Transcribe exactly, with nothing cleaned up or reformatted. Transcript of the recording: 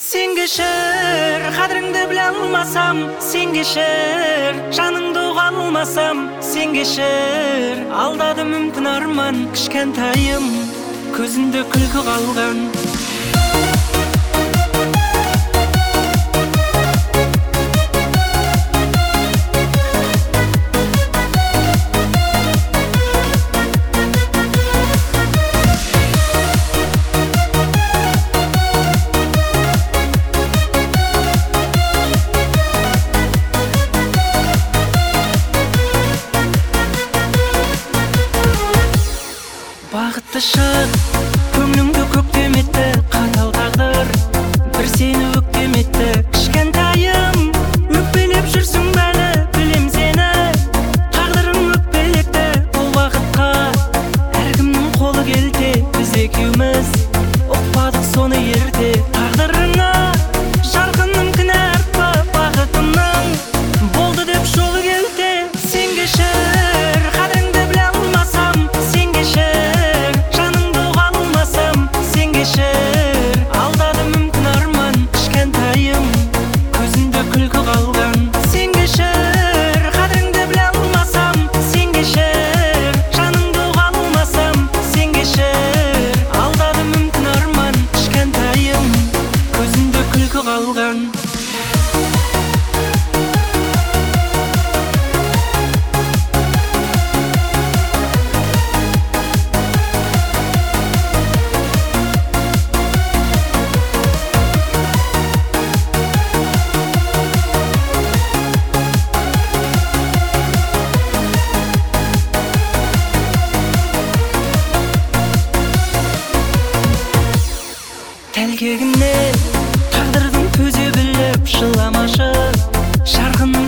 Sen geçer, kadrыңды біле алмасам, sen geçer, жаныңды ұға алмасам, sen geçer. Алдады мүмкін арман, кішкентайым, көзінде күлкі қалған. Бақытты шақ, көңліңді көктем етті, қатал тағдыр, бір сені өктем етті. Кішкентайым, өкпелеп жүрсің бәлі, білем сені, тағдырың өкпелекті. Бұл бақытқа әркімнің қолы келте, біз екеуміз ұқпадық соны ерте. Тағдырыңа жарқынның кінә артпа, бақытымның болды деп жолы келте. Сен кешір, қадіріңді біле алмасам, сен кешір, алдады мүмкін арман, кішкентайым, көзінде күлкі қалған. Сен кешір, қадіріңді біле алмасам, сен кешір, жаныңды ұға алмасам, сен кешір. Алдады мүмкін арман, кішкентайым, көзінде күлкі қалған. Тәлкегіне тағдырдың төзе біліп жыламашы, жарқын